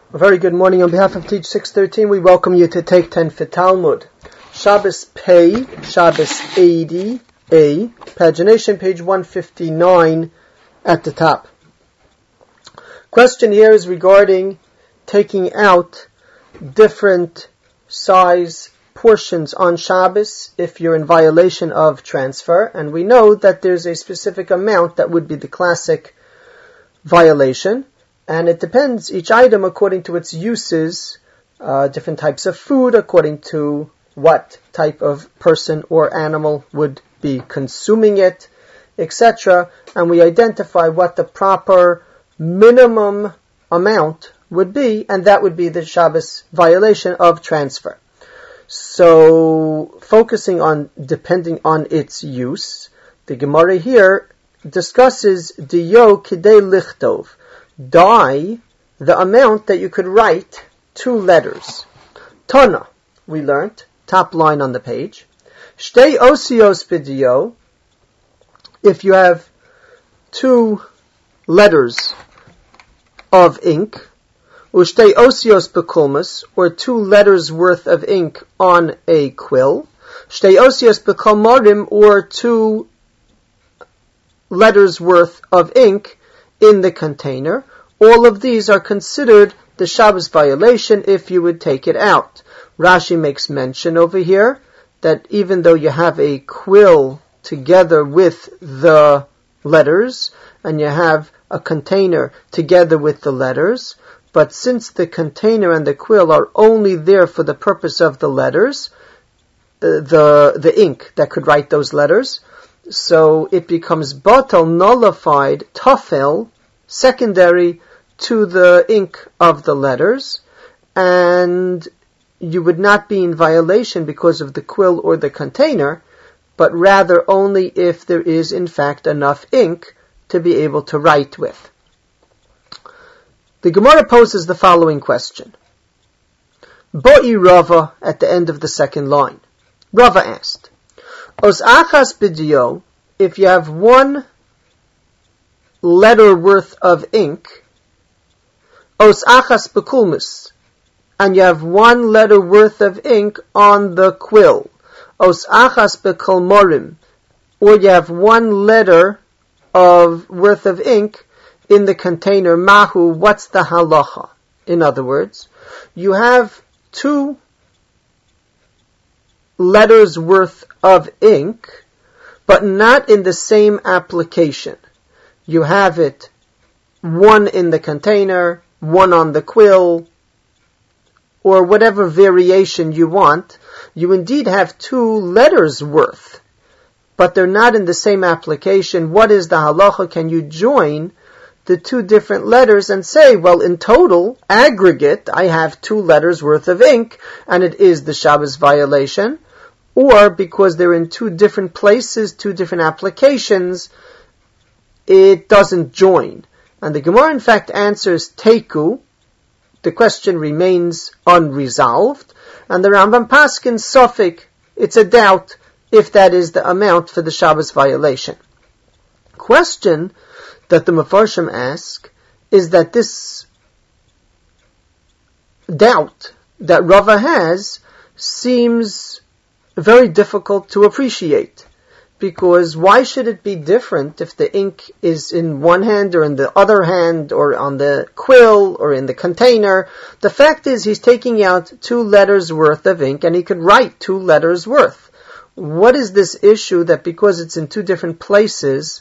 A very good morning. On behalf of Teach 613, we welcome you to Take 10 for Talmud. Shabbos Pei, Shabbos 80A, pagination page 159 at the top. Question here is regarding taking out different size portions on Shabbos if you're in violation of transfer. And we know that there's a specific amount that would be the classic violation. And it depends, each item according to its uses, different types of food, according to what type of person or animal would be consuming it, etc. And we identify what the proper minimum amount would be, and that would be the Shabbos violation of transfer. So, focusing on, depending on its use, the Gemara here discusses diyo kidei lichtov, die, the amount that you could write 2 letters. Tana, we learned, top line on the page. Shtei osios b'diyo, if you have 2 letters of ink, Ushtei osios b'kulmus, or 2 letters worth of ink on a quill. Shtei osios b'kolmorim, or 2 letters worth of ink in the container. All of these are considered the Shabbos violation if you would take it out. Rashi makes mention over here that even though you have a quill together with the letters, and you have a container together with the letters, but since the container and the quill are only there for the purpose of the letters, the ink that could write those letters, so it becomes batal, nullified, tafel, secondary to the ink of the letters, and you would not be in violation because of the quill or the container, but rather only if there is in fact enough ink to be able to write with. The Gemara poses the following question. Bo'i Rava at the end of the second line. Rava asked, Os achas b'diyo, if you have 1 letter worth of ink, Os achas b'kulmus, and you have 1 letter worth of ink on the quill. Os achas b'kolmorim, or you have 1 letter worth of ink in the container. Mahu, what's the halacha? In other words, you have 2 letters worth of ink, but not in the same application. You have it 1 in the container, 1 on the quill, or whatever variation you want. You indeed have 2 letters worth, but they're not in the same application. What is the halacha? Can you join the 2 different letters and say, well, in total, aggregate, I have 2 letters worth of ink, and it is the Shabbos violation? Or because they're in 2 different places, 2 different applications, it doesn't join. And the Gemara in fact answers Teiku. The question remains unresolved. And the Rambam paskins Sofik, it's a doubt if that is the amount for the Shabbos violation. Question that the Mefarshim ask is that this doubt that Rava has seems very difficult to appreciate. Because why should it be different if the ink is in one hand or in the other hand or on the quill or in the container? The fact is he's taking out 2 letters worth of ink and he could write 2 letters worth. What is this issue that because it's in 2 different places,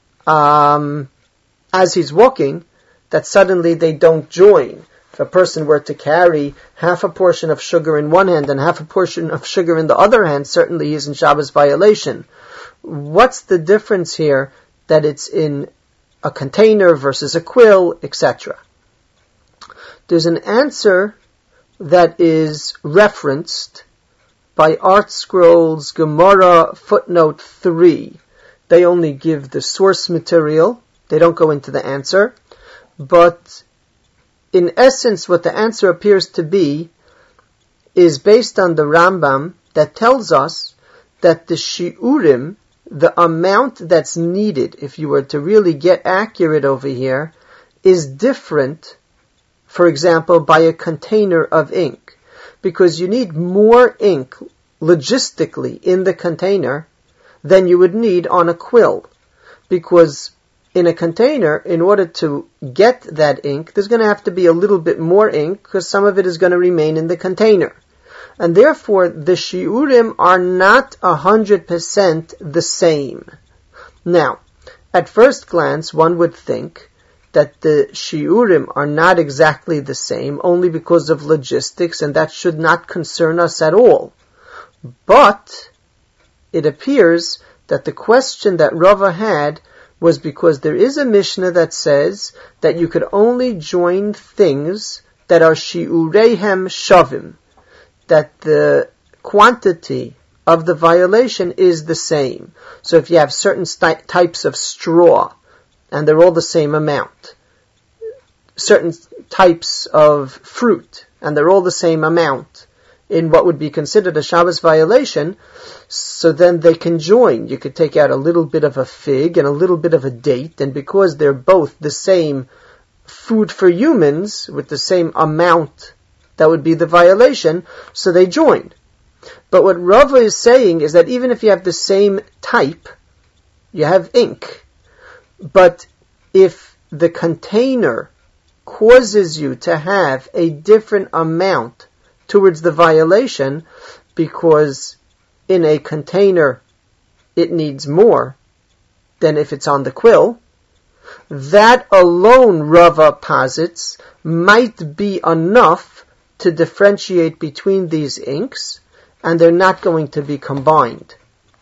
as he's walking, that suddenly they don't join? If a person were to carry half a portion of sugar in one hand and half a portion of sugar in the other hand, certainly he's in Shabbos violation. What's the difference here that it's in a container versus a quill, etc.? There's an answer that is referenced by Art Scrolls Gemara footnote 3. They only give the source material. They don't go into the answer. But in essence, what the answer appears to be is based on the Rambam that tells us that the shi'urim, the amount that's needed, if you were to really get accurate over here, is different for example, by a container of ink, because you need more ink logistically in the container than you would need on a quill, because in a container, in order to get that ink, there's going to have to be a little bit more ink, because some of it is going to remain in the container. And therefore, the shiurim are not 100% the same. Now, at first glance, one would think that the shiurim are not exactly the same, only because of logistics, and that should not concern us at all. But it appears that the question that Rava had was because there is a Mishnah that says that you could only join things that are shiureihem shavim, that the quantity of the violation is the same. So if you have certain types of straw, and they're all the same amount, certain types of fruit, and they're all the same amount, in what would be considered a Shabbos violation, so then they can join. You could take out a little bit of a fig and a little bit of a date, and because they're both the same food for humans, with the same amount, that would be the violation, so they join. But what Rava is saying is that even if you have the same type, you have ink, but if the container causes you to have a different amount towards the violation, because in a container it needs more than if it's on the quill, that alone, Rava posits, might be enough to differentiate between these inks, and they're not going to be combined.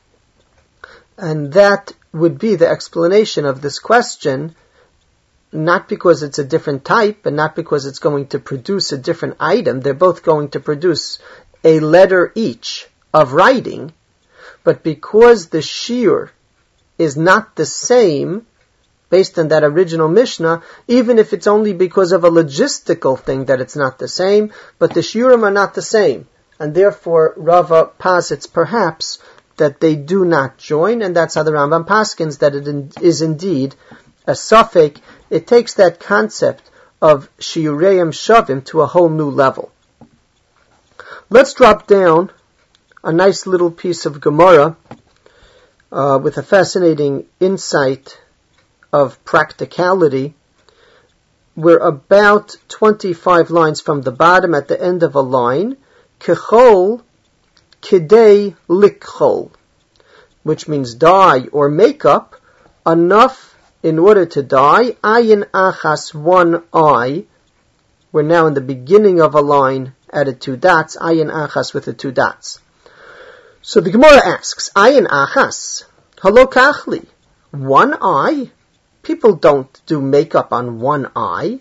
And that would be the explanation of this question, not because it's a different type, and not because it's going to produce a different item. They're both going to produce a letter each of writing, but because the shiur is not the same, based on that original Mishnah, even if it's only because of a logistical thing that it's not the same, but the shiurim are not the same, and therefore Rava posits perhaps that they do not join, and that's how the Rambam paskins that it is indeed a suffix. It takes that concept of shiureim shavim to a whole new level. Let's drop down a nice little piece of Gemara with a fascinating insight of practicality. We're about 25 lines from the bottom, at the end of a line, kechol kidei likchol, which means dye or makeup, enough in order to dye, ayin achas, one eye. We're now in the beginning of a line, added 2 dots, ayin achas with the 2 dots. So the Gemara asks, ayin achas, halo kachli, one eye? People don't do makeup on one eye.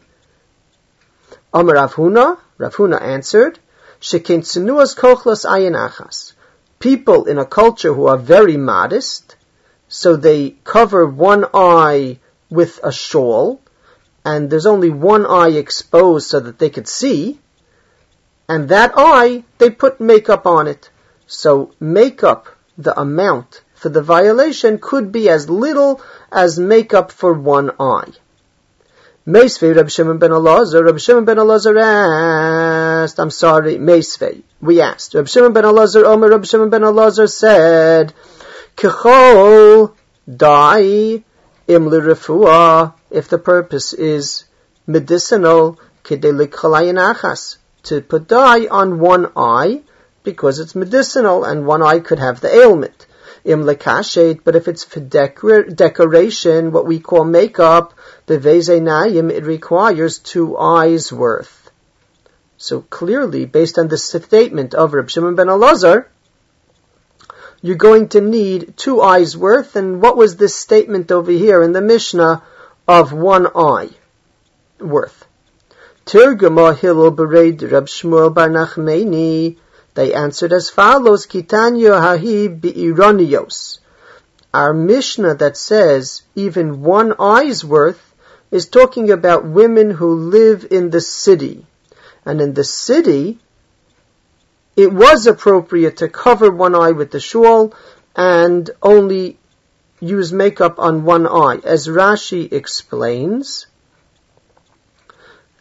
Amar Rav Huna answered, shekein tzenuas kochlas ayin achas. People in a culture who are very modest, so they cover one eye with a shawl, and there's only one eye exposed so that they could see, and that eye, they put makeup on it. So makeup, the amount for the violation, could be as little as makeup for one eye. Meisvei Rabbi Shimon ben Elazar asked, Meisvei, we asked, Rabbi Shimon ben Elazar said, Kechol, dye, im l'refuah, if the purpose is medicinal, kidei likchol ayin achas, to put dye on one eye, because it's medicinal, and one eye could have the ailment. Im lekashet, but if it's for decoration, what we call makeup, bevezeinayim, it requires 2 eyes worth. So clearly, based on the statement of Reb Shimon ben Elazar, you're going to need 2 eyes worth, and what was this statement over here in the Mishnah of 1 eye worth? Tirgama Hillel bereid Reb Shmuel bar Nachmani. They answered as follows, Kitanya hahi bi'ironios. Our Mishnah that says even 1 eye's worth is talking about women who live in the city. And in the city, it was appropriate to cover 1 eye with the shawl and only use makeup on 1 eye. As Rashi explains,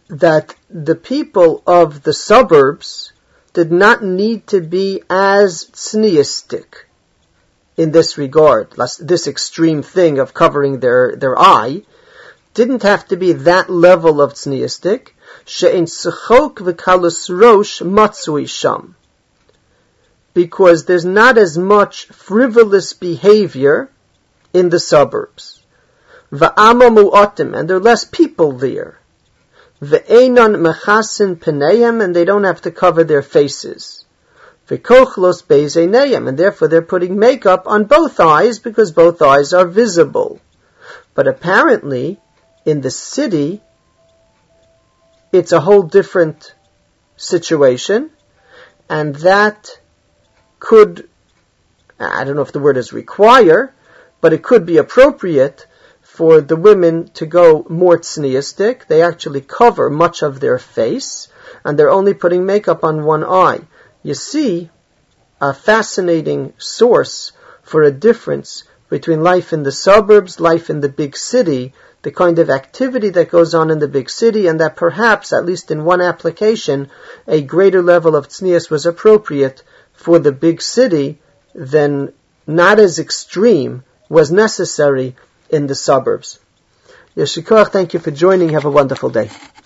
that the people of the suburbs did not need to be as tzniistic in this regard. This extreme thing of covering their eye didn't have to be that level of tzniistic. She'en tzchok v'kalus rosh matzui sham. Because there's not as much frivolous behavior in the suburbs. Va'ama mu'atim, and there are less people there. Ve'enon mechasin peneyem, and they don't have to cover their faces. Ve'kochlos beizeineyem, and therefore they're putting makeup on both eyes because both eyes are visible. But apparently, in the city, it's a whole different situation, and that could, I don't know if the word is require, but it could be appropriate for the women to go more tzniistic. They actually cover much of their face, and they're only putting makeup on one eye. You see a fascinating source for a difference between life in the suburbs, life in the big city, the kind of activity that goes on in the big city, and that perhaps, at least in one application, a greater level of tznius was appropriate for the big city than not as extreme was necessary in the suburbs. Yeshikoach, thank you for joining. Have a wonderful day.